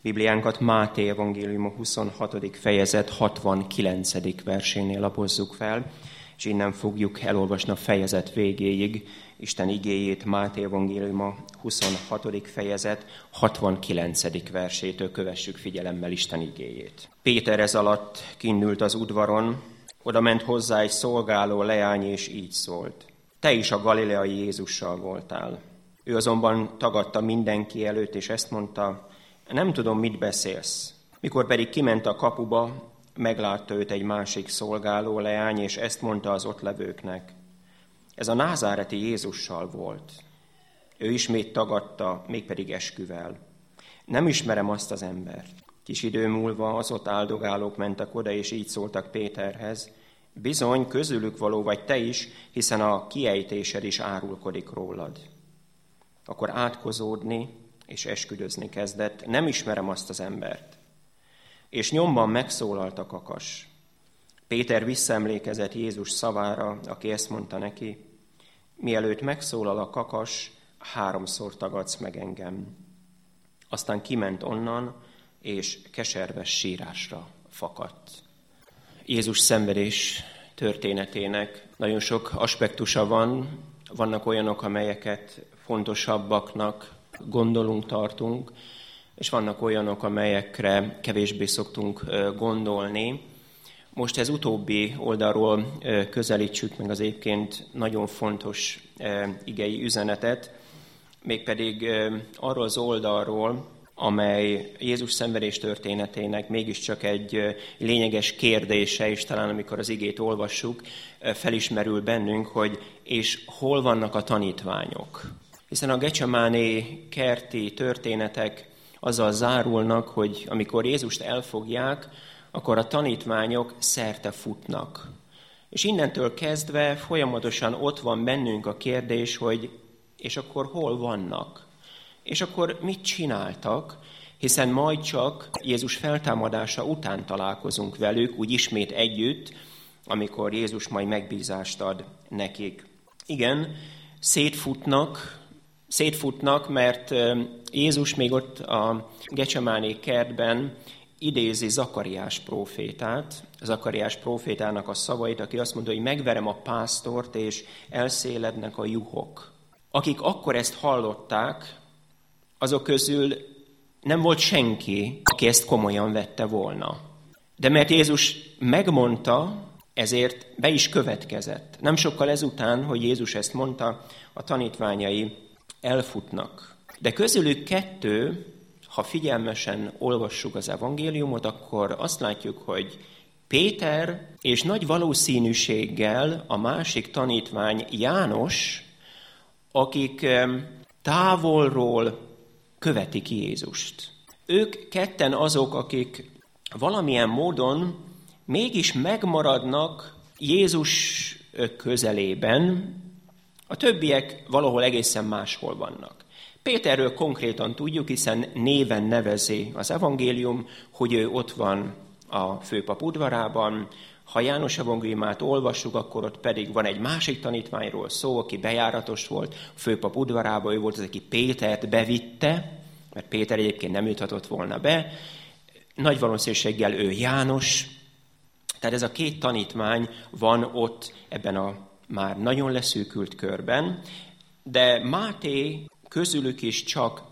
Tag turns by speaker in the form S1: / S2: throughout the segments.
S1: Bibliánkat Máté evangéliuma 26. fejezet 69. versénél lapozzuk fel, és innen fogjuk elolvasni a fejezet végéig Isten igéjét, Máté evangéliuma 26. fejezet 69. versétől kövessük figyelemmel Isten igéjét. Péter ez alatt kinn ült az udvaron, oda ment hozzá egy szolgáló leány, és így szólt: Te is a galileai Jézussal voltál. Ő azonban tagadta mindenki előtt, és ezt mondta: Nem tudom, mit beszélsz. Mikor pedig kiment a kapuba, meglátta őt egy másik szolgáló leány, és ezt mondta az ott levőknek: Ez a názáreti Jézussal volt. Ő ismét tagadta, mégpedig esküvel: Nem ismerem azt az embert. Kis idő múlva az ott áldogálók mentek oda, és így szóltak Péterhez: Bizony, közülük való vagy te is, hiszen a kiejtésed is árulkodik rólad. Akkor átkozódni és esküdözni kezdett: Nem ismerem azt az embert. És nyomban megszólalt a kakas. Péter visszaemlékezett Jézus szavára, aki ezt mondta neki: Mielőtt megszólal a kakas, 3-szor tagadsz meg engem. Aztán kiment onnan, és keserves sírásra fakadt. Jézus szenvedés történetének nagyon sok aspektusa van. Vannak olyanok, amelyeket fontosabbaknak gondolunk, tartunk, és vannak olyanok, amelyekre kevésbé szoktunk gondolni. Most ez utóbbi oldalról közelítsük meg az egyébként nagyon fontos igei üzenetet, mégpedig arról az oldalról, amely Jézus szenvedés történetének mégiscsak egy lényeges kérdése, és talán amikor az igét olvassuk, felismerül bennünk, hogy és hol vannak a tanítványok. Hiszen a Gecsemáné kerti történetek azzal zárulnak, hogy amikor Jézust elfogják, akkor a tanítványok szerte futnak. És innentől kezdve folyamatosan ott van bennünk a kérdés, hogy és akkor hol vannak? És akkor mit csináltak? Hiszen majd csak Jézus feltámadása után találkozunk velük, úgy ismét együtt, amikor Jézus majd megbízást ad nekik. Igen, szétfutnak, mert Jézus még ott a Gecsemáné kertben idézi Zakariás prófétát, Zakariás prófétának a szavait, aki azt mondja, hogy megverem a pásztort, és elszélednek a juhok. Akik akkor ezt hallották, azok közül nem volt senki, aki ezt komolyan vette volna. De mert Jézus megmondta, ezért be is következett. Nem sokkal ezután, hogy Jézus ezt mondta, a tanítványai elfutnak. De közülük 2, ha figyelmesen olvassuk az evangéliumot, akkor azt látjuk, hogy Péter és nagy valószínűséggel a másik tanítvány János, akik távolról követik Jézust. Ők ketten azok, akik valamilyen módon mégis megmaradnak Jézus közelében, a többiek valahol egészen máshol vannak. Péterről konkrétan tudjuk, hiszen néven nevezi az evangélium, hogy ő ott van a főpap udvarában. Ha János evangéliumát olvassuk, akkor ott pedig van egy másik tanítványról szó, aki bejáratos volt a főpap udvarában, ő volt az, aki Pétert bevitte, mert Péter egyébként nem juthatott volna be. Nagy valószínűséggel ő János. Tehát ez a 2 tanítvány van ott ebben a már nagyon leszűkült körben, de Máté közülük is csak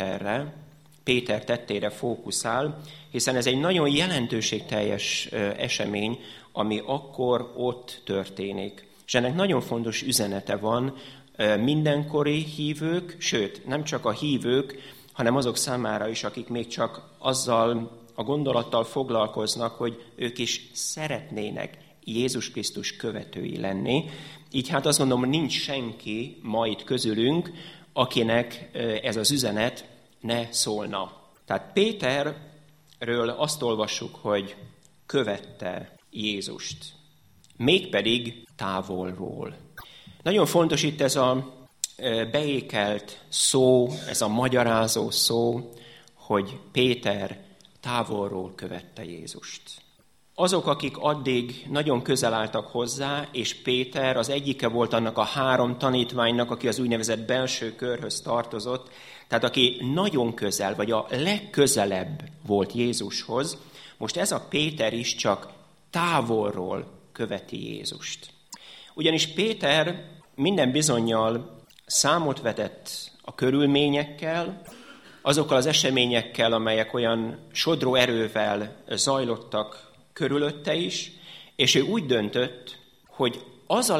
S1: Péter tettére fókuszál, hiszen ez egy nagyon jelentőségteljes esemény, ami akkor ott történik. És ennek nagyon fontos üzenete van mindenkori hívők, sőt, nem csak a hívők, hanem azok számára is, akik még csak azzal a gondolattal foglalkoznak, hogy ők is szeretnének Jézus Krisztus követői lenni. Így hát azt gondolom, hogy nincs senki ma itt közülünk, akinek ez az üzenet ne szólna. Tehát Péterről azt olvassuk, hogy követte Jézust, mégpedig távolról. Nagyon fontos itt ez a beékelt szó, ez a magyarázó szó, hogy Péter távolról követte Jézust. azok, akik addig nagyon közel álltak hozzá, és Péter az egyike volt annak a 3 tanítványnak, aki az úgynevezett belső körhöz tartozott, tehát aki nagyon közel, vagy a legközelebb volt Jézushoz, most ez a Péter is csak távolról követi Jézust. Ugyanis Péter minden bizonnyal számot vetett a körülményekkel, azokkal az eseményekkel, amelyek olyan sodró erővel zajlottak körülötte is, és ő úgy döntött, hogy az a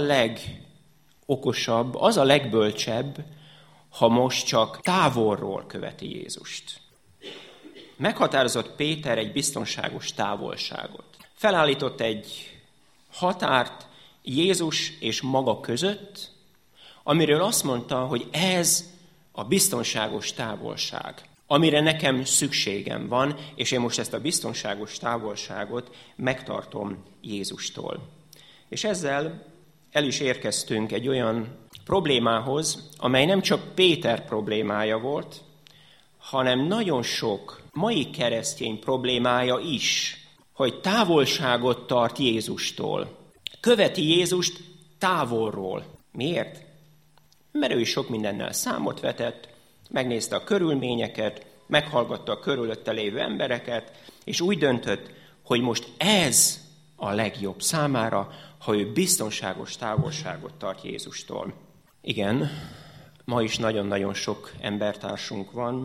S1: legokosabb, az a legbölcsebb, ha most csak távolról követi Jézust. Meghatározott Péter egy biztonságos távolságot. Felállított egy határt Jézus és maga között, amiről azt mondta, hogy ez a biztonságos távolság, amire nekem szükségem van, és én most ezt a biztonságos távolságot megtartom Jézustól. És ezzel el is érkeztünk egy olyan problémához, amely nem csak Péter problémája volt, hanem nagyon sok mai keresztény problémája is, hogy távolságot tart Jézustól. Követi Jézust távolról. Miért? Mert ő is sok mindennel számot vetett, megnézte a körülményeket, meghallgatta a körülötte lévő embereket, és úgy döntött, hogy most ez a legjobb számára, ha ő biztonságos távolságot tart Jézustól. Igen, ma is nagyon-nagyon sok embertársunk van,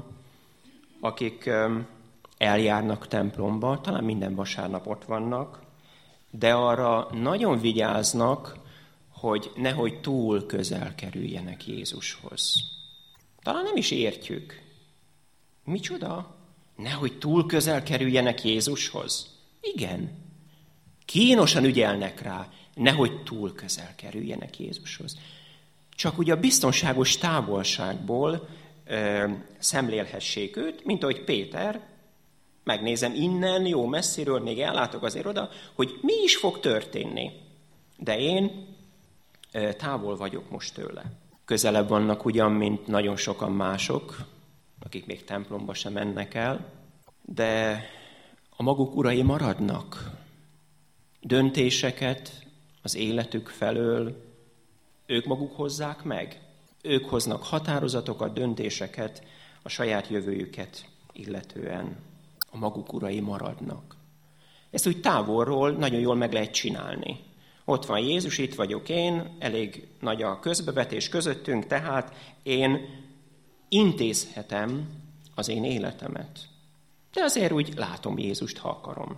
S1: akik eljárnak templomba, talán minden vasárnap ott vannak, de arra nagyon vigyáznak, hogy nehogy túl közel kerüljenek Jézushoz. Talán nem is értjük. Micsoda? Nehogy túl közel kerüljenek Jézushoz? Igen. Kínosan ügyelnek rá, nehogy túl közel kerüljenek Jézushoz. Csak ugye a biztonságos távolságból szemlélhessék őt, mint ahogy Péter, megnézem innen, jó messziről, még ellátok azért oda, hogy mi is fog történni. De én távol vagyok most tőle. Közelebb vannak ugyan, mint nagyon sokan mások, akik még templomba sem mennek el, de a maguk urai maradnak. Döntéseket az életük felől ők maguk hozzák meg. Ők hoznak határozatokat, döntéseket a saját jövőjüket illetően. A maguk urai maradnak. Ezt úgy távolról nagyon jól meg lehet csinálni. Ott van Jézus, itt vagyok én, elég nagy a közbevetés közöttünk, tehát én intézhetem az én életemet. De azért úgy látom Jézust, ha akarom.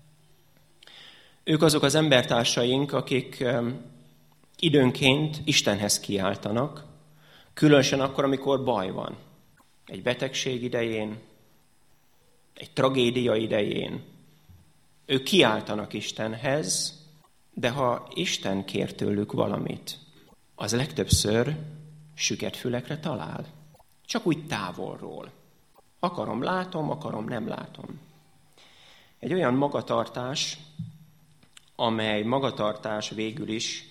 S1: Ők azok az embertársaink, akik időnként Istenhez kiáltanak, különösen akkor, amikor baj van. Egy betegség idején, egy tragédia idején. Ők kiáltanak Istenhez, de ha Isten kér tőlük valamit, az legtöbbször süket fülekre talál. Csak úgy távolról. Akarom, látom, akarom, nem látom. Egy olyan magatartás, amely magatartás végül is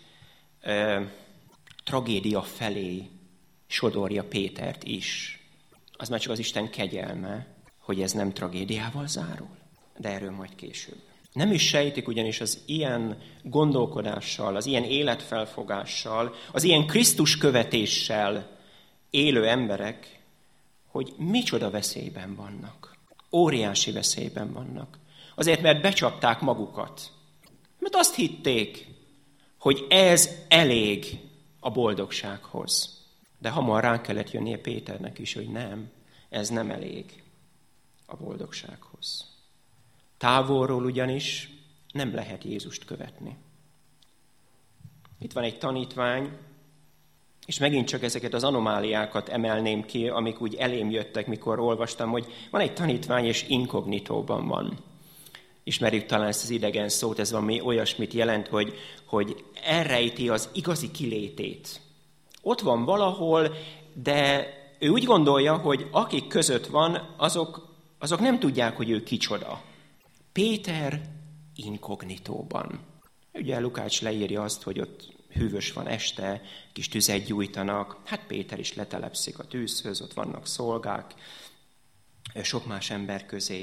S1: tragédia felé sodorja Pétert is. Az már csak az Isten kegyelme, hogy ez nem tragédiával zárul. De erről majd később. Nem is sejtik ugyanis az ilyen gondolkodással, az ilyen életfelfogással, az ilyen Krisztus követéssel élő emberek, hogy micsoda veszélyben vannak. Óriási veszélyben vannak. Azért, mert becsapták magukat. Mert azt hitték, hogy ez elég a boldogsághoz. De hamar rá kellett jönnie Péternek is, hogy nem, ez nem elég a boldogsághoz. Távolról ugyanis nem lehet Jézust követni. Itt van egy tanítvány, és megint csak ezeket az anomáliákat emelném ki, amik úgy elém jöttek, mikor olvastam, hogy van egy tanítvány, és inkognitóban van. Ismerjük talán ezt az idegen szót, ez valami olyasmit jelent, hogy elrejti az igazi kilétét. Ott van valahol, de ő úgy gondolja, hogy akik között van, azok nem tudják, hogy ő kicsoda. Péter inkognitóban. Ugye Lukács leírja azt, hogy ott hűvös van este, kis tüzet gyújtanak, hát Péter is letelepszik a tűzhöz, ott vannak szolgák, sok más ember közé.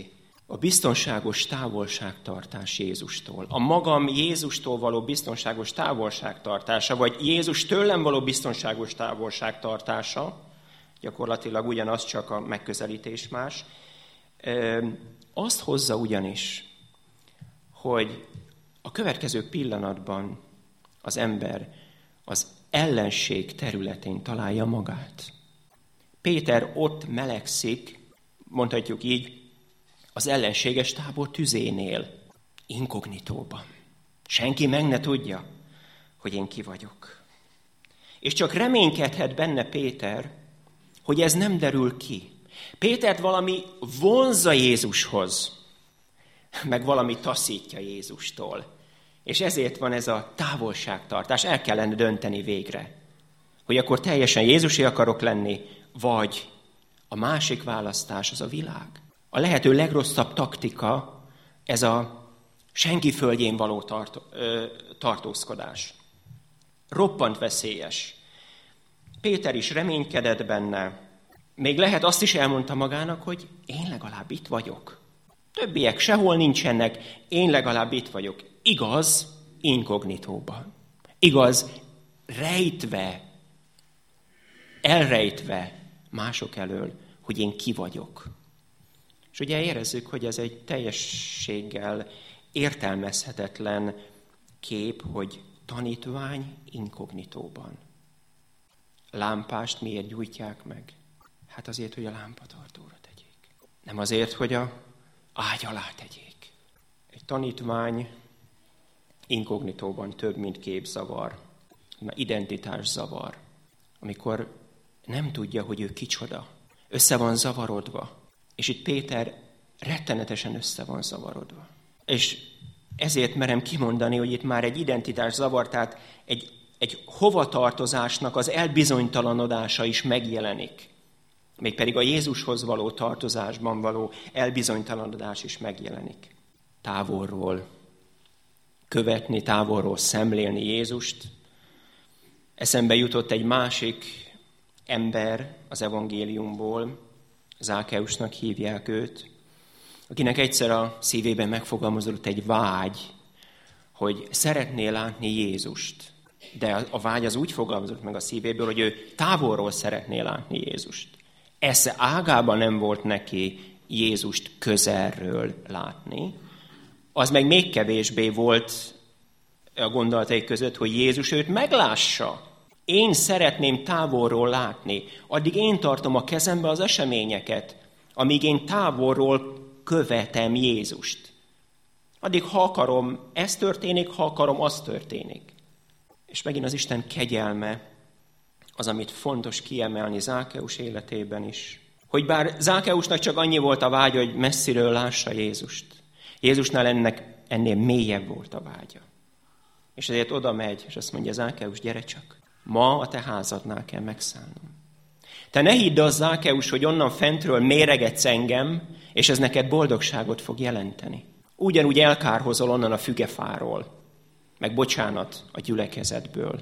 S1: a biztonságos távolságtartás Jézustól. A magam Jézustól való biztonságos távolságtartása, vagy Jézus tőlem való biztonságos távolságtartása, gyakorlatilag ugyanaz, csak a megközelítés más, azt hozza ugyanis, hogy a következő pillanatban az ember az ellenség területén találja magát. Péter ott melegszik, mondhatjuk így, az ellenséges tábor tüzénél, inkognitóban. Senki meg ne tudja, hogy én ki vagyok. És csak reménykedhet benne Péter, hogy ez nem derül ki. Pétert valami vonzza Jézushoz, meg valami taszítja Jézustól. És ezért van ez a távolságtartás. El kellene dönteni végre, hogy akkor teljesen Jézusé akarok lenni, vagy a másik választás az a világ. A lehető legrosszabb taktika ez a senki földjén való tartózkodás. Roppant veszélyes. Péter is reménykedett benne. Még lehet azt is elmondta magának, hogy én legalább itt vagyok. Többiek sehol nincsenek, én legalább itt vagyok. Igaz, inkognitóban. Igaz, elrejtve mások elől, hogy én ki vagyok. És ugye érezzük, hogy ez egy teljességgel értelmezhetetlen kép, hogy tanítvány inkognitóban. Lámpást miért gyújtják meg? Hát azért, hogy a lámpatartóra tegyék. Nem azért, hogy a ágy alá tegyék. Egy tanítvány inkognitóban több, mint képzavar, identitászavar, amikor nem tudja, hogy ő kicsoda. Össze van zavarodva. És itt Péter rettenetesen össze van zavarodva. És ezért merem kimondani, hogy itt már egy identitászavar, tehát egy hovatartozásnak az elbizonytalanodása is megjelenik. Mégpedig a Jézushoz való tartozásban való elbizonytalanodás is megjelenik. Távolról követni, távolról szemlélni Jézust. Eszembe jutott egy másik ember az evangéliumból, Zákeusnak hívják őt, akinek egyszer a szívében megfogalmazódott egy vágy, hogy szeretné látni Jézust. De a vágy az úgy fogalmazott meg a szívéből, hogy ő távolról szeretné látni Jézust. Esze ágában nem volt neki Jézust közelről látni. Az meg még kevésbé volt a gondolatai között, hogy Jézus őt meglássa. Én szeretném távolról látni. Addig én tartom a kezembe az eseményeket, amíg én távolról követem Jézust. Addig, ha akarom, ez történik, ha akarom, az történik. És megint az Isten kegyelme az, amit fontos kiemelni Zákeus életében is. Hogy bár Zákeusnak csak annyi volt a vágya, hogy messziről lássa Jézust. Jézusnál ennél mélyebb volt a vágya. És ezért oda megy, és azt mondja, Zákeus, gyere csak. Ma a te házadnál kell megszállnom. Te ne hidd azt, Zákeus, hogy onnan fentről méregetsz engem, és ez neked boldogságot fog jelenteni. Ugyanúgy elkárhozol onnan a fügefáról, meg bocsánat a gyülekezetből.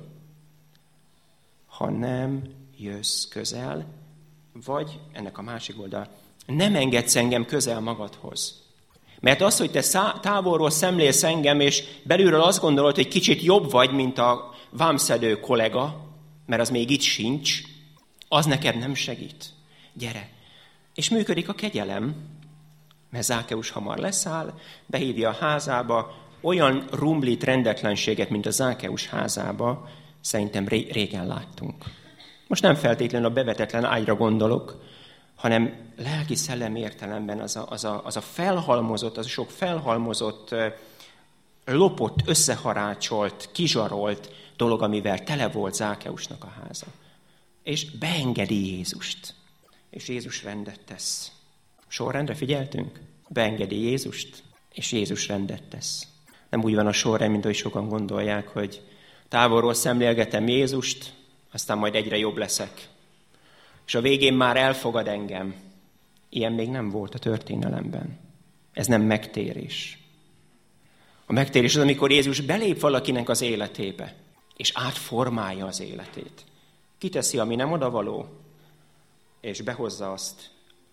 S1: Ha nem jössz közel, vagy ennek a másik oldal, nem engedsz engem közel magadhoz. Mert az, hogy te távolról szemlélsz engem, és belülről azt gondolod, hogy kicsit jobb vagy, mint a vámszedő kollega, mert az még itt sincs, az neked nem segít. Gyere. És működik a kegyelem, mert Zákeus hamar leszáll, behívja a házába, olyan rumblit, rendetlenséget, mint a Zákeus házába, szerintem régen láttunk. Most nem feltétlenül a bevetetlen ágyra gondolok, hanem lelki-szellemi értelemben az a felhalmozott, az a sok felhalmozott, lopott, összeharácsolt, kizsarolt dolog, amivel tele volt Zákeusnak a háza. És beengedi Jézust. És Jézus rendet tesz. Sorrendre figyeltünk? Beengedi Jézust, és Jézus rendet tesz. Nem úgy van a sorrend, mint ahogy sokan gondolják, hogy távolról szemlélgetem Jézust, aztán majd egyre jobb leszek. És a végén már elfogad engem. Ilyen még nem volt a történelemben. Ez nem megtérés. A megtérés az, amikor Jézus belép valakinek az életébe, és átformálja az életét. Kiteszi, ami nem odavaló, és behozza azt,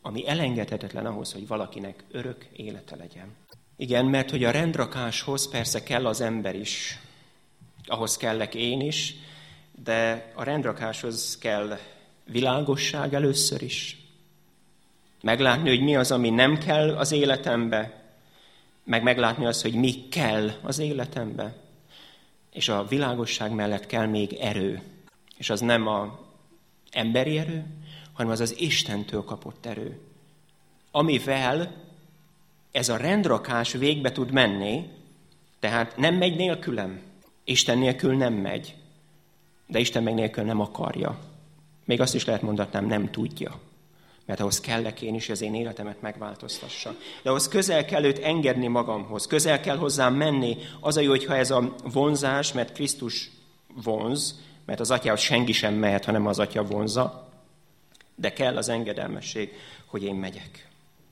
S1: ami elengedhetetlen ahhoz, hogy valakinek örök élete legyen. Igen, mert hogy a rendrakáshoz persze kell az ember is, ahhoz kellek én is, de a rendrakáshoz kell világosság először is. Meglátni, hogy mi az, ami nem kell az életembe, meg meglátni azt, hogy mi kell az életembe. És a világosság mellett kell még erő. És az nem az emberi erő, hanem az az Istentől kapott erő. Amivel ez a rendrakás végbe tud menni, tehát nem megy nélkülem. Isten nélkül nem megy, de Isten meg nélkül nem akarja. Még azt is lehet mondatnám, nem tudja. Mert ahhoz kellek én is, hogy az én életemet megváltoztassa. De ahhoz közel kell őt engedni magamhoz, közel kell hozzám menni. Az a jó, hogyha ez a vonzás, mert Krisztus vonz, mert az atyához senki sem mehet, hanem az atya vonza, de kell az engedelmesség, hogy én megyek.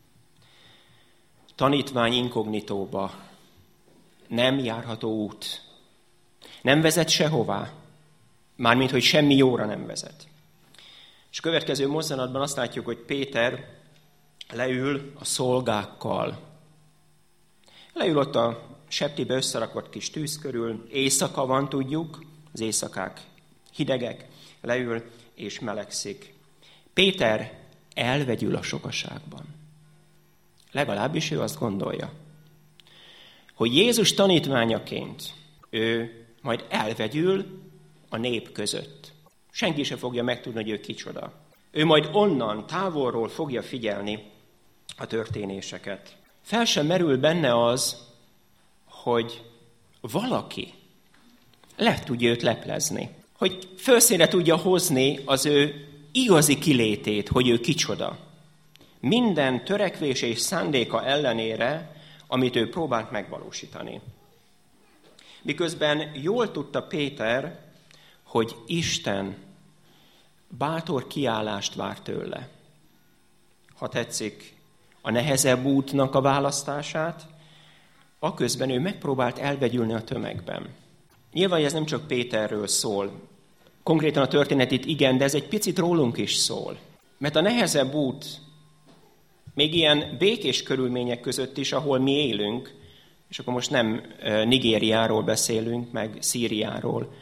S1: Tanítvány inkognitóba nem járható út. Nem vezet sehová, mármint, hogy semmi jóra nem vezet. És a következő mozzanatban azt látjuk, hogy Péter leül a szolgákkal. Leül ott a septibe összerakott kis tűz körül, éjszaka van, tudjuk, az éjszakák hidegek, leül és melegszik. Péter elvegyül a sokaságban. Legalábbis ő azt gondolja, hogy Jézus tanítványaként ő majd elvegyül a nép között. Senki sem fogja megtudni, hogy ő kicsoda. Ő majd onnan, távolról fogja figyelni a történéseket. Fel sem merül benne az, hogy valaki le tudja őt leplezni. Hogy felszínre tudja hozni az ő igazi kilétét, hogy ő kicsoda. Minden törekvés és szándéka ellenére, amit ő próbált megvalósítani. Miközben jól tudta Péter, hogy Isten bátor kiállást vár tőle. Ha tetszik, a nehezebb útnak a választását, aközben ő megpróbált elvegyülni a tömegben. Nyilván ez nem csak Péterről szól. Konkrétan a történet itt igen, de ez egy picit rólunk is szól. Mert a nehezebb út, még ilyen békés körülmények között is, ahol mi élünk, és akkor most nem Nigériáról beszélünk, meg Szíriáról.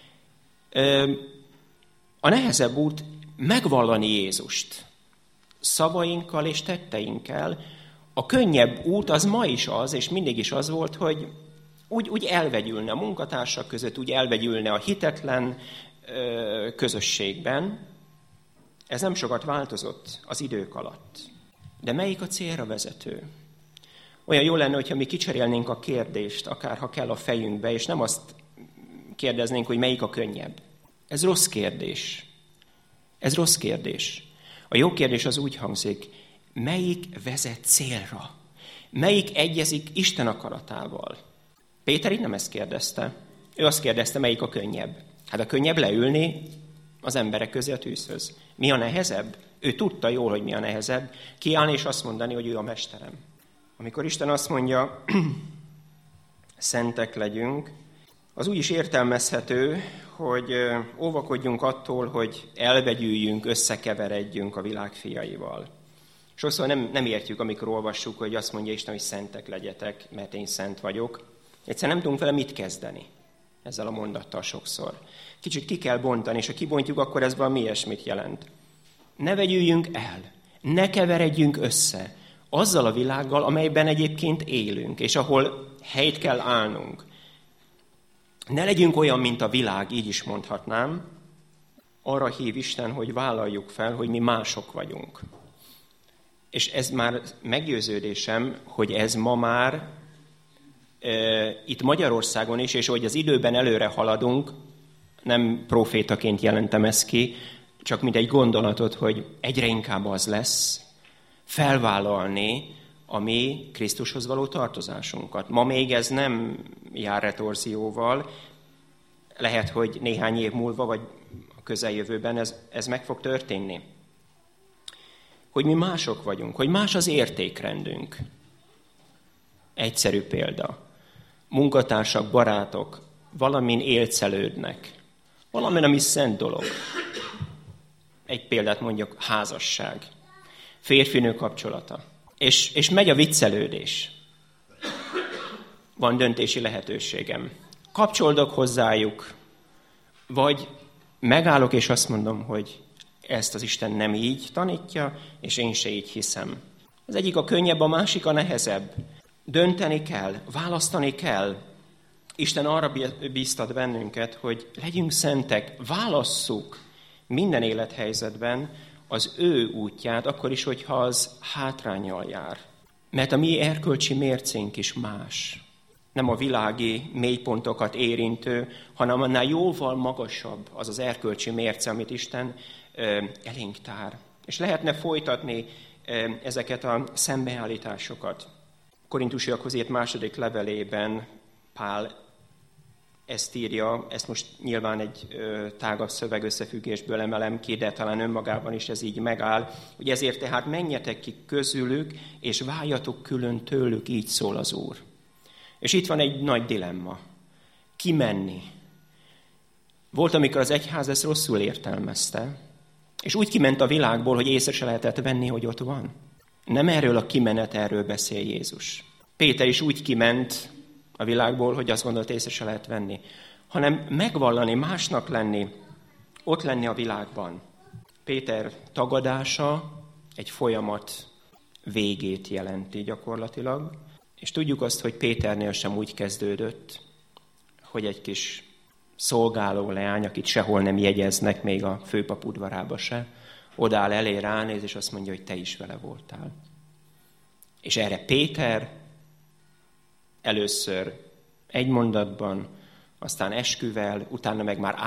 S1: A nehezebb út megvallani Jézust szavainkkal és tetteinkkel. A könnyebb út az ma is az, és mindig is az volt, hogy úgy elvegyülne a munkatársak között, úgy elvegyülne a hitetlen közösségben. Ez nem sokat változott az idők alatt. De melyik a célra vezető? Olyan jó lenne, hogyha mi kicserélnénk a kérdést, akár ha kell a fejünkbe, és nem azt kérdeznénk, hogy melyik a könnyebb. Ez rossz kérdés. Ez rossz kérdés. A jó kérdés az úgy hangzik, melyik vezet célra? Melyik egyezik Isten akaratával? Péter így nem ezt kérdezte. Ő azt kérdezte, melyik a könnyebb. Hát a könnyebb leülni az emberek közé a tűzhöz. Mi a nehezebb? Ő tudta jól, hogy mi a nehezebb. Kiállni és azt mondani, hogy ő a mesterem. Amikor Isten azt mondja, szentek legyünk, az úgy is értelmezhető, hogy óvakodjunk attól, hogy elvegyüljünk, összekeveredjünk a világ fiaival. Sokszor nem értjük, amikor olvassuk, hogy azt mondja Isten, hogy szentek legyetek, mert én szent vagyok. Egyszerűen nem tudunk vele mit kezdeni ezzel a mondattal sokszor. Kicsit ki kell bontani, és ha kibontjuk, akkor ez valami ilyesmit jelent. Ne vegyüljünk el, ne keveredjünk össze azzal a világgal, amelyben egyébként élünk, és ahol helyt kell állnunk. Ne legyünk olyan, mint a világ, így is mondhatnám. Arra hív Isten, hogy vállaljuk fel, hogy mi mások vagyunk. És ez már meggyőződésem, hogy ez ma már itt Magyarországon is, és hogy az időben előre haladunk, nem profétaként jelentem ezt ki, csak mint egy gondolatot, hogy egyre inkább az lesz, felvállalni a mi Krisztushoz való tartozásunkat. Ma még ez nem jár retorzióval, lehet, hogy néhány év múlva, vagy a közeljövőben ez meg fog történni. Hogy mi mások vagyunk, hogy más az értékrendünk. Egyszerű példa. Munkatársak, barátok valamin élcelődnek. Valamin, ami szent dolog. Egy példát mondjak, házasság. férfinő kapcsolata. És megy a viccelődés. Van döntési lehetőségem. Kapcsolódok hozzájuk, vagy megállok és azt mondom, hogy ezt az Isten nem így tanítja, és én se így hiszem. Az egyik a könnyebb, a másik a nehezebb. Dönteni kell, választani kell. Isten arra bíztat bennünket, hogy legyünk szentek, válasszuk minden élethelyzetben az ő útját, akkor is, hogyha az hátránnyal jár. Mert a mi erkölcsi mércénk is más. Nem a világi mélypontokat érintő, hanem annál jóval magasabb az az erkölcsi mérce, amit Isten elénk tár. És lehetne folytatni ezeket a szembeállításokat. Korintusiakhoz írt második levelében Pál ezt írja, ezt most nyilván egy tágabb szövegösszefüggésből emelem ki, de talán önmagában is ez így megáll, hogy ezért tehát menjetek ki közülük, és váljatok külön tőlük, így szól az Úr. És itt van egy nagy dilemma. Kimenni. Volt, amikor az egyház ezt rosszul értelmezte, és úgy kiment a világból, hogy észre se lehetett venni, hogy ott van. Nem erről a kimenetelről beszél Jézus. Péter is úgy kiment a világból, hogy azt gondolt, észre se lehet venni, hanem megvallani, másnak lenni, ott lenni a világban. Péter tagadása egy folyamat végét jelenti gyakorlatilag, és tudjuk azt, hogy Péternél sem úgy kezdődött, hogy egy kis szolgáló leány, akit sehol nem jegyeznek, még a főpap udvarába se, odáll elé, ránéz, és azt mondja, hogy te is vele voltál. És erre Péter először egy mondatban, aztán esküvel, utána meg már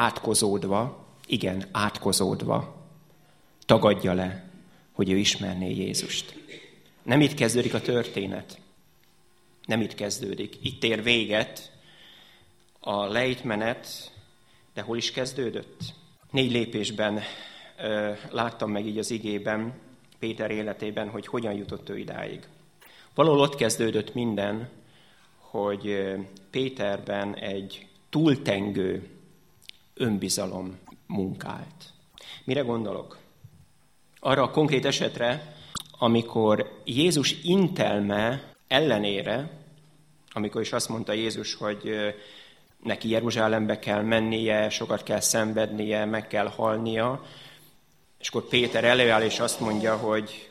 S1: átkozódva, tagadja le, hogy ő ismerné Jézust. Nem itt kezdődik a történet. Nem itt kezdődik. Itt ér véget a lejtmenet, de hol is kezdődött? 4 lépésben láttam meg így az igében, Péter életében, hogy hogyan jutott ő idáig. Valahol ott kezdődött minden, hogy Péterben egy túltengő önbizalom munkált. Mire gondolok? Arra a konkrét esetre, amikor Jézus intelme ellenére, amikor is azt mondta Jézus, hogy neki Jeruzsálembe kell mennie, sokat kell szenvednie, meg kell halnia, és akkor Péter előáll és azt mondja, hogy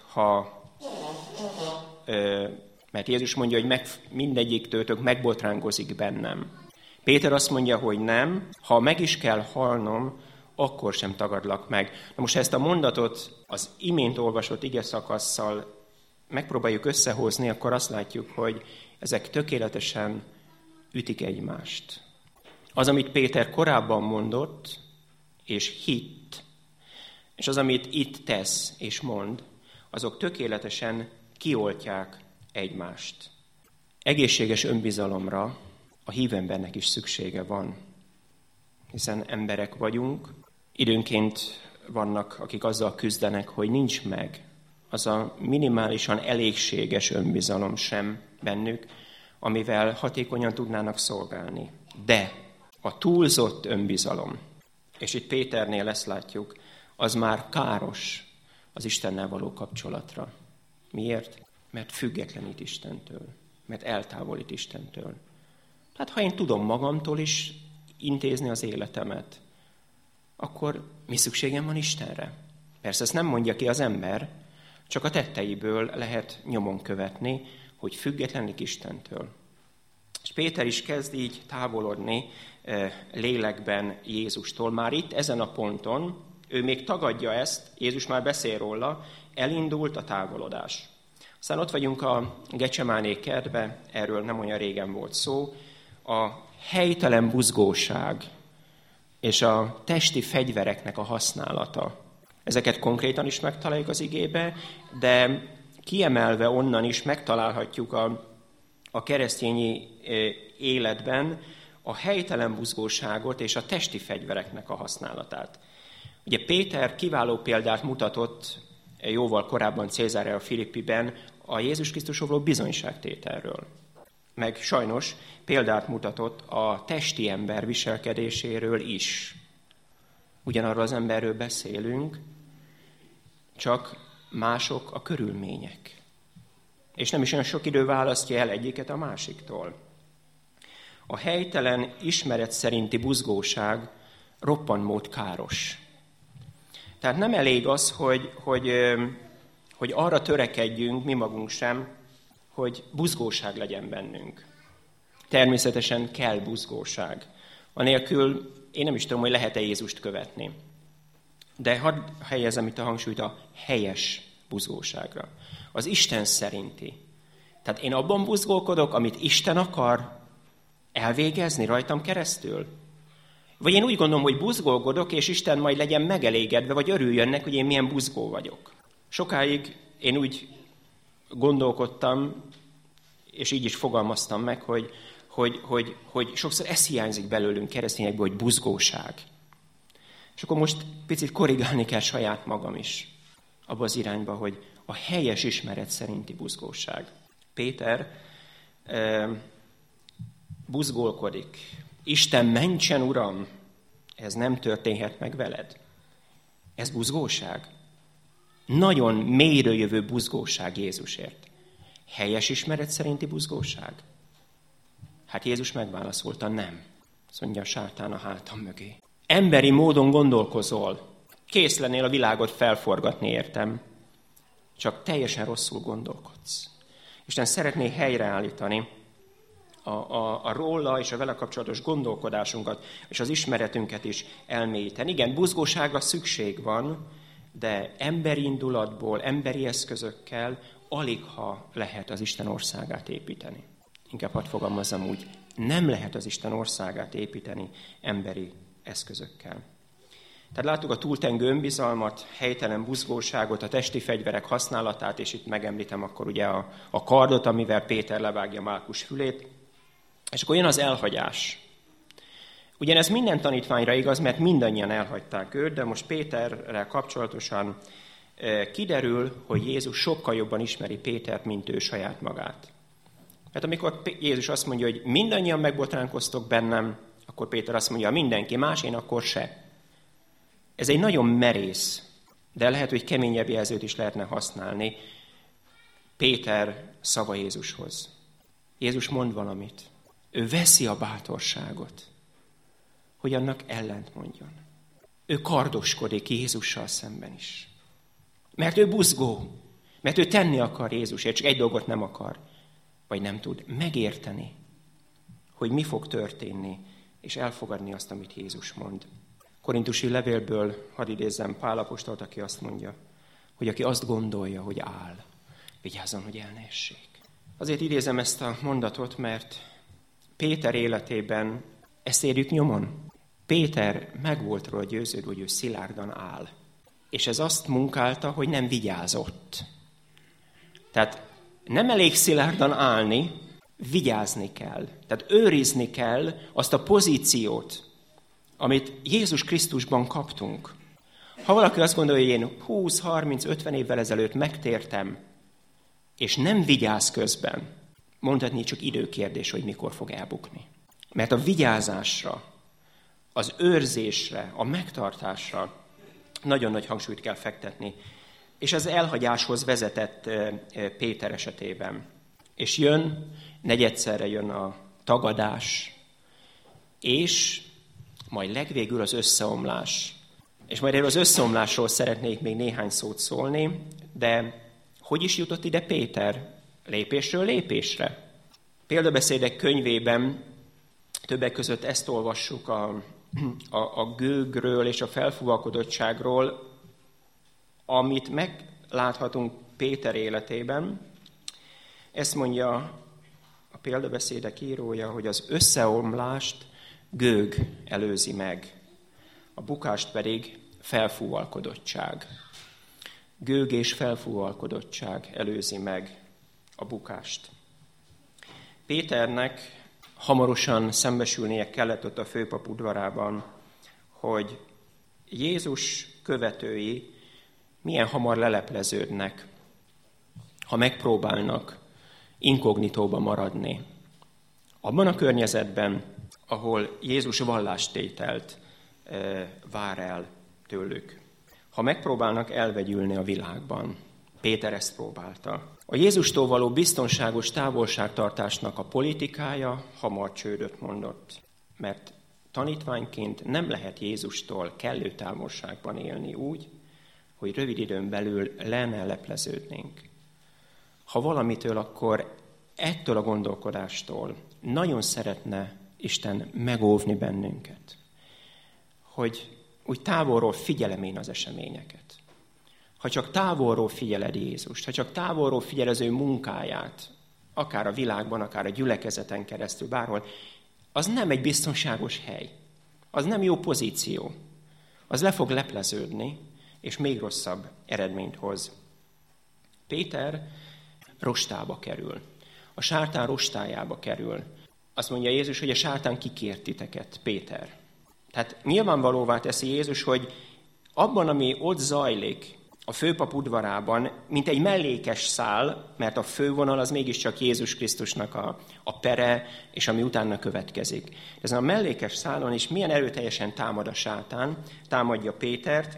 S1: mert Jézus mondja, hogy mindegyiktőtök megbotránkozik bennem. Péter azt mondja, hogy nem, ha meg is kell halnom, akkor sem tagadlak meg. Na most ezt a mondatot az imént olvasott igeszakasszal megpróbáljuk összehozni, akkor azt látjuk, hogy ezek tökéletesen ütik egymást. Az, amit Péter korábban mondott, és hitt, és az, amit itt tesz és mond, azok tökéletesen kioltják egymást. Egészséges önbizalomra a hív embernek is szüksége van, hiszen emberek vagyunk, időnként vannak, akik azzal küzdenek, hogy nincs meg az a minimálisan elégséges önbizalom sem bennük, amivel hatékonyan tudnának szolgálni. De a túlzott önbizalom, és itt Péternél ezt látjuk, az már káros az Istennel való kapcsolatra. Miért? Mert függetlenít Istentől, mert eltávolít Istentől. Tehát ha én tudom magamtól is intézni az életemet, akkor mi szükségem van Istenre? Persze ezt nem mondja ki az ember, csak a tetteiből lehet nyomon követni, hogy függetlenít Istentől. És Péter is kezd így távolodni lélekben Jézustól. Már itt, ezen a ponton, ő még tagadja ezt, Jézus már beszél róla, elindult a távolodás. Aztán ott vagyunk a Gecsemáné kertbe, erről nem olyan régen volt szó, a helytelen buzgóság és a testi fegyvereknek a használata. Ezeket konkrétan is megtaláljuk az igébe, de kiemelve onnan is megtalálhatjuk a keresztényi életben a helytelen buzgóságot és a testi fegyvereknek a használatát. Ugye Péter kiváló példát mutatott jóval korábban Cézárea Filippiben a Jézus Krisztusról való bizonyságtételről. Meg sajnos példát mutatott a testi ember viselkedéséről is. Ugyanarról az emberről beszélünk, csak mások a körülmények. És nem is olyan sok idő választja el egyiket a másiktól. A helytelen ismeret szerinti buzgóság roppant káros. Tehát nem elég az, hogy arra törekedjünk, mi magunk sem, hogy buzgóság legyen bennünk. Természetesen kell buzgóság. Anélkül én nem is tudom, hogy lehet-e Jézust követni. De hadd helyezem itt a hangsúlyt a helyes buzgóságra. Az Isten szerinti. Tehát én abban buzgolkodok, amit Isten akar elvégezni rajtam keresztül. Vagy én úgy gondolom, hogy buzgolkodok, és Isten majd legyen megelégedve, vagy örüljön neki, hogy én milyen buzgó vagyok. Sokáig én úgy gondolkodtam, és így is fogalmaztam meg, hogy sokszor ez hiányzik belőlünk keresztényekből, hogy buzgóság. És akkor most picit korrigálni kell saját magam is abba az irányba, hogy a helyes ismeret szerinti buzgóság. Péter buzgolkodik. Isten mentsen, Uram! Ez nem történhet meg veled. Ez buzgóság. Nagyon mélyről jövő buzgóság Jézusért. Helyes ismeret szerinti buzgóság? Hát Jézus megválaszolta, nem. Azt mondja a sátán a hátam mögé. Emberi módon gondolkozol. Kész lennél a világot felforgatni, értem. Csak teljesen rosszul gondolkodsz. Isten szeretné helyreállítani a róla és a vele kapcsolatos gondolkodásunkat, és az ismeretünket is elmélyíteni. Igen, buzgóságra szükség van, de emberi indulatból, emberi eszközökkel aligha lehet az Isten országát építeni. Inkább hadd fogalmazzam úgy, nem lehet az Isten országát építeni emberi eszközökkel. Tehát láttuk a túltengő önbizalmat, helytelen buzgóságot, a testi fegyverek használatát, és itt megemlítem akkor ugye a kardot, amivel Péter levágja Málkus fülét, és akkor jön az elhagyás. Ugyanez minden tanítványra igaz, mert mindannyian elhagyták őt, de most Péterrel kapcsolatosan kiderül, hogy Jézus sokkal jobban ismeri Pétert, mint ő saját magát. Mert amikor Jézus azt mondja, hogy mindannyian megbotránkoztok bennem, akkor Péter azt mondja, mindenki más, én akkor se. Ez egy nagyon merész, de lehet, hogy keményebb jelzőt is lehetne használni Péter szava Jézushoz. Jézus mond valamit. Ő veszi a bátorságot, hogy annak ellent mondjon. Ő kardoskodik Jézussal szemben is. Mert ő buzgó, mert ő tenni akar Jézusért, csak egy dolgot nem akar, vagy nem tud megérteni, hogy mi fog történni, és elfogadni azt, amit Jézus mond. Korintusi levélből hadd idézzem Pál apostolt, aki azt mondja, hogy aki azt gondolja, hogy áll, vigyázzon, hogy el ne essék. Azért idézem ezt a mondatot, mert Péter életében ezt érjük nyomon. Péter meg volt róla győződve, hogy ő szilárdan áll. És ez azt munkálta, hogy nem vigyázott. Tehát nem elég szilárdan állni, vigyázni kell. Tehát őrizni kell azt a pozíciót, amit Jézus Krisztusban kaptunk. Ha valaki azt gondolja, hogy én 20, 30, 50 évvel ezelőtt megtértem, és nem vigyáz közben, mondhatni csak időkérdés, hogy mikor fog elbukni. Mert a vigyázásra, az őrzésre, a megtartásra nagyon nagy hangsúlyt kell fektetni. És az elhagyáshoz vezetett Péter esetében. És negyedszerre jön a tagadás, és majd legvégül az összeomlás. És majd erről az összeomlásról szeretnék még néhány szót szólni, de hogy is jutott ide Péter? Lépésről lépésre. Példabeszédek könyvében többek között ezt olvassuk a gőgről és a felfúvalkodottságról, amit megláthatunk Péter életében. Ezt mondja a példabeszédek írója, hogy az összeomlást gőg előzi meg, a bukást pedig felfúvalkodottság. Gőg és felfúvalkodottság előzi meg a bukást. Péternek hamarosan szembesülnie kellett ott a főpap udvarában, hogy Jézus követői milyen hamar lelepleződnek, ha megpróbálnak inkognitóba maradni. Abban a környezetben, ahol Jézus vallástételt vár el tőlük. Ha megpróbálnak elvegyülni a világban, Péter ezt próbálta. A Jézustól való biztonságos távolságtartásnak a politikája hamar csődöt mondott, mert tanítványként nem lehet Jézustól kellő távolságban élni úgy, hogy rövid időn belül lepleződnénk. Ha valamitől, akkor ettől a gondolkodástól nagyon szeretne Isten megóvni bennünket, hogy úgy távolról figyelem én az eseményeket. Ha csak távolról figyeled Jézust, ha csak távolról figyeled az ő munkáját, akár a világban, akár a gyülekezeten keresztül, bárhol, az nem egy biztonságos hely. Az nem jó pozíció. Az le fog lepleződni, és még rosszabb eredményt hoz. Péter rostába kerül. A sátán rostájába kerül. Azt mondja Jézus, hogy a sátán kikért titeket, Péter. Tehát nyilvánvalóvá teszi Jézus, hogy abban, ami ott zajlik, a főpap udvarában, mint egy mellékes szál, mert a fővonal az mégiscsak Jézus Krisztusnak a pere, és ami utána következik. Ezen a mellékes szálon is milyen erőteljesen támad a sátán, támadja Pétert,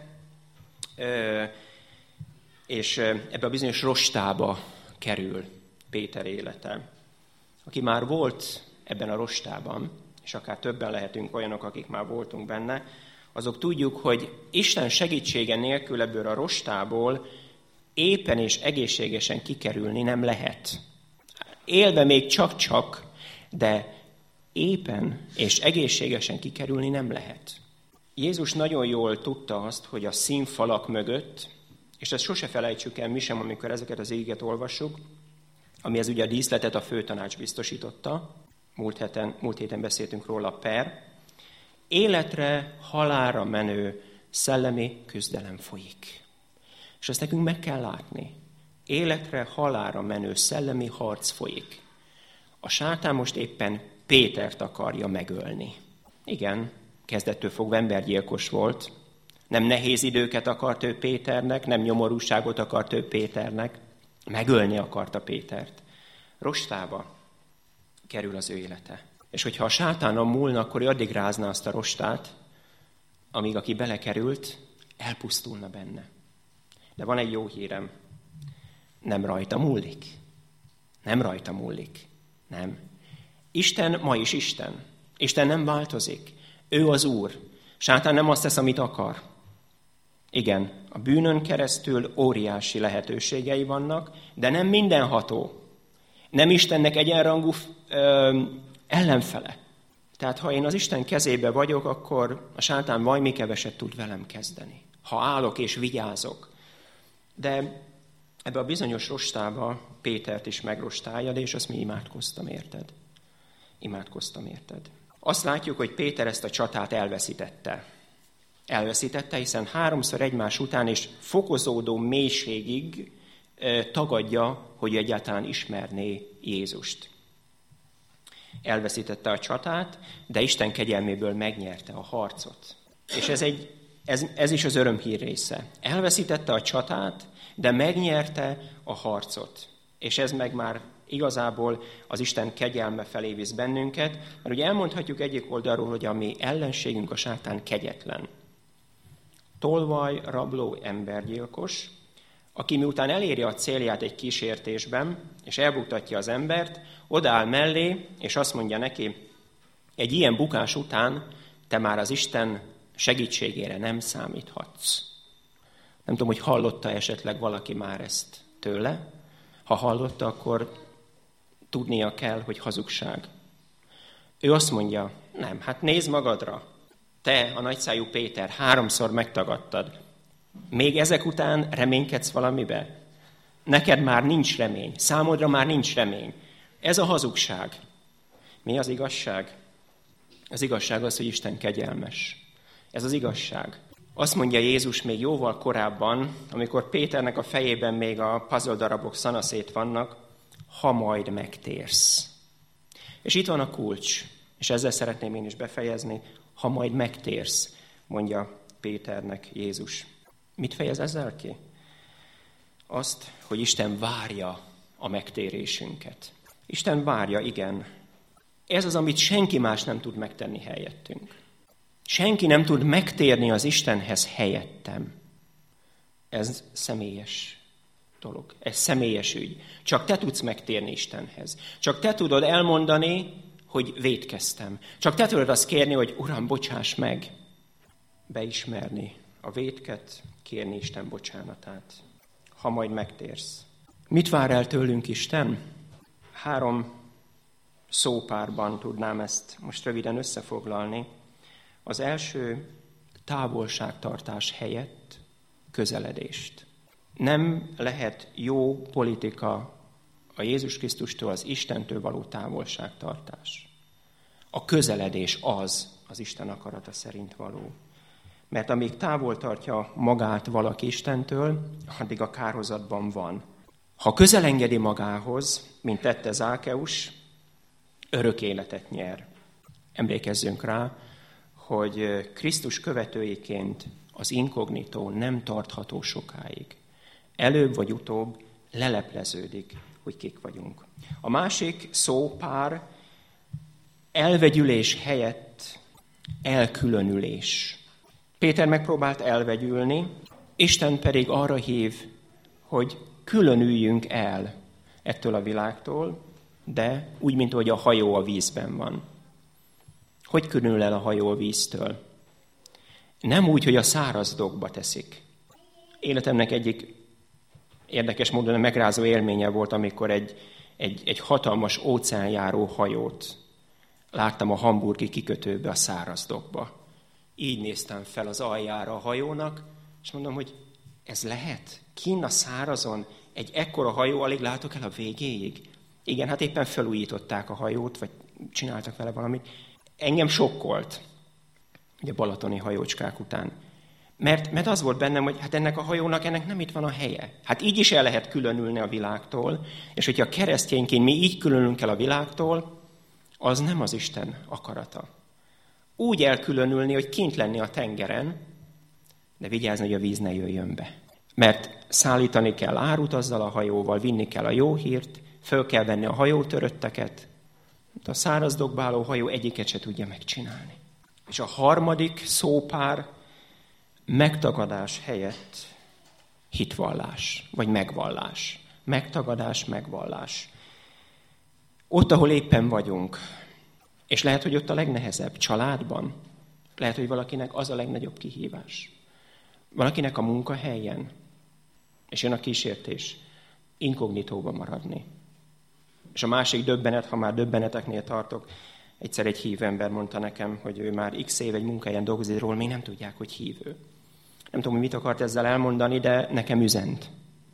S1: és ebbe a bizonyos rostába kerül Péter élete. Aki már volt ebben a rostában, és akár többen lehetünk olyanok, akik már voltunk benne, azok tudjuk, hogy Isten segítsége nélkül ebből a rostából éppen és egészségesen kikerülni nem lehet. Élve még csak-csak, de éppen és egészségesen kikerülni nem lehet. Jézus nagyon jól tudta azt, hogy a színfalak mögött, és ezt sose felejtsük el mi sem, amikor ezeket az igéket olvassuk, amihez ugye a díszletet a főtanács biztosította, múlt héten beszéltünk róla, per, életre, halálra menő szellemi küzdelem folyik. És ezt nekünk meg kell látni. Életre, halálra menő szellemi harc folyik. A sátán most éppen Pétert akarja megölni. Igen, kezdettől fogva embergyilkos volt. Nem nehéz időket akart ő Péternek, nem nyomorúságot akart ő Péternek. Megölni akarta Pétert. Rostába kerül az ő élete. És hogyha a sátánon múlna, akkor ő addig rázna azt a rostát, amíg aki belekerült, elpusztulna benne. De van egy jó hírem. Nem rajta múlik. Nem rajta múlik. Nem. Isten ma is Isten. Isten nem változik. Ő az Úr. Sátán nem azt tesz, amit akar. Igen, a bűnön keresztül óriási lehetőségei vannak, de nem mindenható. Nem Istennek egyenrangú ellenfele. Tehát ha én az Isten kezébe vagyok, akkor a sátán vajmi keveset tud velem kezdeni. Ha állok és vigyázok. De ebbe a bizonyos rostába Pétert is megrostálja, és azt mi imádkoztam érted. Imádkoztam érted. Azt látjuk, hogy Péter ezt a csatát elveszítette. Elveszítette, hiszen 3-szor egymás után és fokozódó mélységig tagadja, hogy egyáltalán ismerné Jézust. Elveszítette a csatát, de Isten kegyelméből megnyerte a harcot. És ez is az örömhír része. Elveszítette a csatát, de megnyerte a harcot. És ez meg már igazából az Isten kegyelme felé visz bennünket, mert ugye elmondhatjuk egyik oldalról, hogy a mi ellenségünk a sátán kegyetlen. Tolvaj, rabló, embergyilkos, aki miután eléri a célját egy kísértésben, és elbuktatja az embert, odaáll mellé, és azt mondja neki, egy ilyen bukás után te már az Isten segítségére nem számíthatsz. Nem tudom, hogy hallotta esetleg valaki már ezt tőle. Ha hallotta, akkor tudnia kell, hogy hazugság. Ő azt mondja, nem, hát nézd magadra. Te, a nagyszájú Péter, 3-szor megtagadtad. Még ezek után reménykedsz valamibe? Neked már nincs remény, számodra már nincs remény. Ez a hazugság. Mi az igazság? Az igazság az, hogy Isten kegyelmes. Ez az igazság. Azt mondja Jézus még jóval korábban, amikor Péternek a fejében még a puzzle darabok szanaszét vannak, ha majd megtérsz. És itt van a kulcs, és ezzel szeretném én is befejezni, ha majd megtérsz, mondja Péternek Jézus. Mit fejez ezzel ki? Azt, hogy Isten várja a megtérésünket. Isten várja, igen. Ez az, amit senki más nem tud megtenni helyettünk. Senki nem tud megtérni az Istenhez helyettem. Ez személyes dolog. Ez személyes ügy. Csak te tudsz megtérni Istenhez. Csak te tudod elmondani, hogy vétkeztem. Csak te tudod azt kérni, hogy Uram, bocsáss meg. Beismerni a vétket, kérni Isten bocsánatát. Ha majd megtérsz. Mit vár el tőlünk Isten? 3 szópárban tudnám ezt most röviden összefoglalni. Az első, távolságtartás helyett közeledést. Nem lehet jó politika a Jézus Krisztustól, az Istentől való távolságtartás. A közeledés az Isten akarata szerint való. Mert amíg távol tartja magát valaki Istentől, addig a kárhozatban van. Ha közelengedi magához, mint tette Zákeus, örök életet nyer. Emlékezzünk rá, hogy Krisztus követőiként az inkognitó nem tartható sokáig. Előbb vagy utóbb lelepleződik, hogy kik vagyunk. A másik szópár elvegyülés helyett elkülönülés. Péter megpróbált elvegyülni, Isten pedig arra hív, hogy különüljünk el ettől a világtól, de úgy, mint hogy a hajó a vízben van. Hogy különül el a hajó a víztől? Nem úgy, hogy a száraz dokkba teszik. Életemnek egyik érdekes módon megrázó élménye volt, amikor egy hatalmas óceánjáró hajót láttam a hamburgi kikötőbe, a száraz dokkba. Így néztem fel az aljára a hajónak, és mondom, hogy ez lehet? Kinn a szárazon egy ekkora hajó, alig látok el a végéig? Igen, hát éppen felújították a hajót, vagy csináltak vele valamit. Engem sokkolt, ugye a balatoni hajócskák után. Mert az volt bennem, hogy hát ennek a hajónak ennek nem itt van a helye. Hát így is el lehet különülni a világtól, és hogyha keresztényként mi így különülünk el a világtól, az nem az Isten akarata. Úgy elkülönülni, hogy kint lenni a tengeren, de vigyázni, hogy a víz ne jöjjön be. Mert szállítani kell árut azzal a hajóval, vinni kell a jó hírt, föl kell venni a hajótörötteket, a száraz dokkba álló hajó egyiket se tudja megcsinálni. És a harmadik szópár megtagadás helyett hitvallás, vagy megvallás. Megtagadás, megvallás. Ott, ahol éppen vagyunk, és lehet, hogy ott a legnehezebb, családban, lehet, hogy valakinek az a legnagyobb kihívás. Valakinek a munkahelyen, és jön a kísértés, inkognitóba maradni. És a másik döbbenet, ha már döbbeneteknél tartok, egyszer egy hívő ember mondta nekem, hogy ő már x év egy munkahelyen dolgozik, róla még nem tudják, hogy hívő. Nem tudom, hogy mit akart ezzel elmondani, de nekem üzent.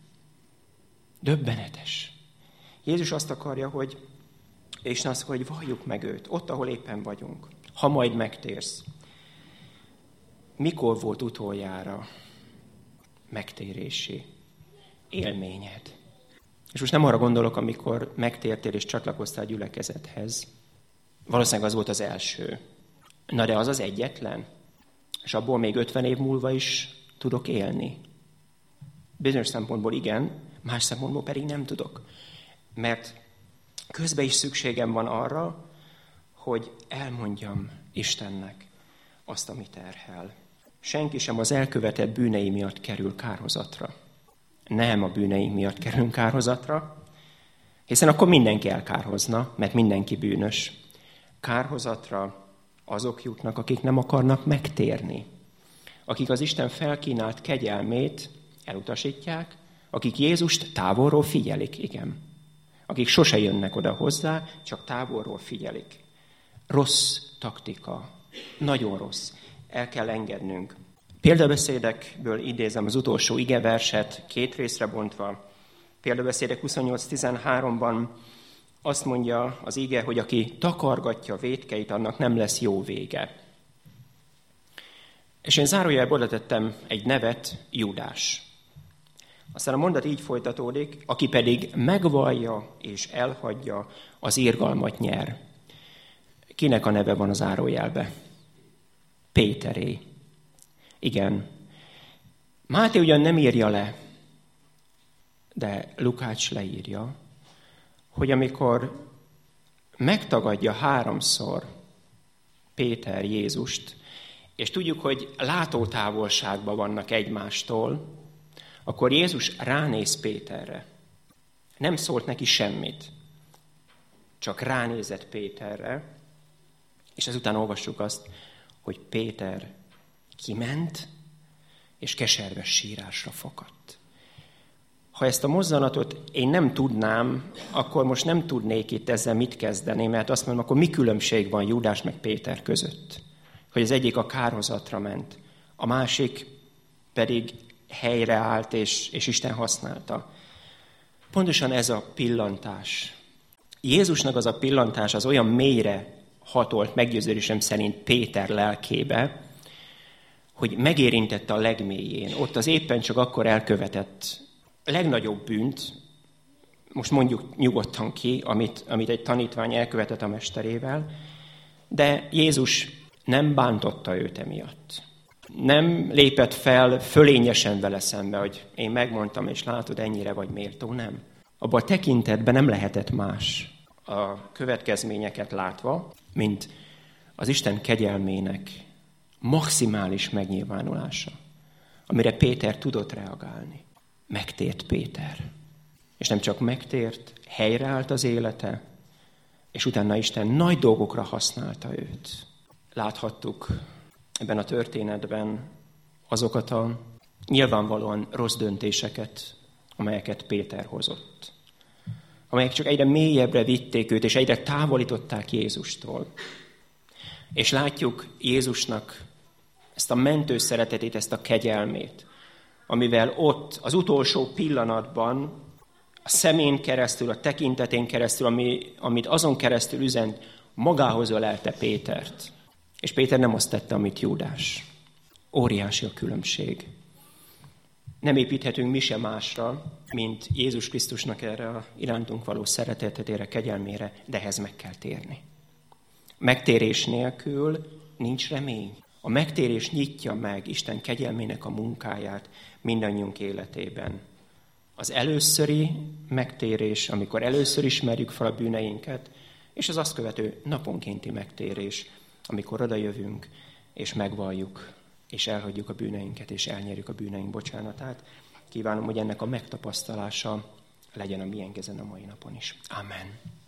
S1: Döbbenetes. Jézus azt akarja, hogy Isten azt akarja, hogy valljuk meg őt, ott, ahol éppen vagyunk. Ha majd megtérsz. Mikor volt utoljára megtérési élményed? És most nem arra gondolok, amikor megtértél és csatlakoztál a gyülekezethez. Valószínűleg az volt az első. Na de az az egyetlen. És abból még 50 év múlva is tudok élni. Bizonyos szempontból igen, más szempontból pedig nem tudok. Mert közben is szükségem van arra, hogy elmondjam Istennek azt, amit terhel. Senki sem az elkövetett bűnei miatt kerül kárhozatra. Nem a bűneink miatt kerülünk kárhozatra, hiszen akkor mindenki elkárhozna, mert mindenki bűnös. Kárhozatra azok jutnak, akik nem akarnak megtérni. Akik az Isten felkínált kegyelmét elutasítják, akik Jézust távolról figyelik, igen. Akik sose jönnek oda hozzá, csak távolról figyelik. Rossz taktika, nagyon rossz. El kell engednünk. Példabeszédekből idézem az utolsó igeverset, 2 részre bontva. Példabeszédek 28:13-ban azt mondja az ige, hogy aki takargatja vétkeit, annak nem lesz jó vége. És én zárójelbe oda tettem egy nevet, Júdás. Aztán a mondat így folytatódik, aki pedig megvallja és elhagyja, az irgalmat nyer. Kinek a neve van a zárójelbe? Péteré. Igen. Máté ugyan nem írja le, de Lukács leírja, hogy amikor megtagadja 3-szor Péter Jézust, és tudjuk, hogy látótávolságban vannak egymástól, akkor Jézus ránéz Péterre. Nem szólt neki semmit, csak ránézett Péterre, és ezután olvassuk azt, hogy Péter kiment, és keserves sírásra fakadt. Ha ezt a mozzanatot én nem tudnám, akkor most nem tudnék itt ezzel mit kezdeni, mert azt mondom, akkor mi különbség van Júdás meg Péter között? Hogy az egyik a kárhozatra ment, a másik pedig helyreállt, és Isten használta. Pontosan ez a pillantás. Jézusnak az a pillantás az olyan mélyre hatolt meggyőződésem szerint Péter lelkébe, hogy megérintette a legmélyén. Ott az éppen csak akkor elkövetett legnagyobb bűnt, most mondjuk nyugodtan ki, amit egy tanítvány elkövetett a mesterével, de Jézus nem bántotta őt emiatt. Nem lépett fel fölényesen vele szembe, hogy én megmondtam, és látod, ennyire vagy méltó, nem. Abban a tekintetben nem lehetett más a következményeket látva, mint az Isten kegyelmének maximális megnyilvánulása, amire Péter tudott reagálni. Megtért Péter. És nem csak megtért, helyreállt az élete, és utána Isten nagy dolgokra használta őt. Láthattuk ebben a történetben azokat a nyilvánvalóan rossz döntéseket, amelyeket Péter hozott. Amelyek csak egyre mélyebbre vitték őt, és egyre távolították Jézustól. És látjuk Jézusnak ezt a mentő szeretetét, ezt a kegyelmét, amivel ott az utolsó pillanatban a szemén keresztül, a tekintetén keresztül, amit azon keresztül üzent, magához ölelte Pétert. És Péter nem azt tette, amit Júdás. Óriási a különbség. Nem építhetünk mi sem másra, mint Jézus Krisztusnak erre a irántunk való szeretetére, kegyelmére, de ehhez meg kell térni. Megtérés nélkül nincs remény. A megtérés nyitja meg Isten kegyelmének a munkáját mindannyiunk életében. Az előszöri megtérés, amikor először ismerjük fel a bűneinket, és az azt követő naponkénti megtérés, amikor odajövünk, és megvalljuk, és elhagyjuk a bűneinket, és elnyerjük a bűneink bocsánatát. Kívánom, hogy ennek a megtapasztalása legyen a miénk ezen a mai napon is. Amen.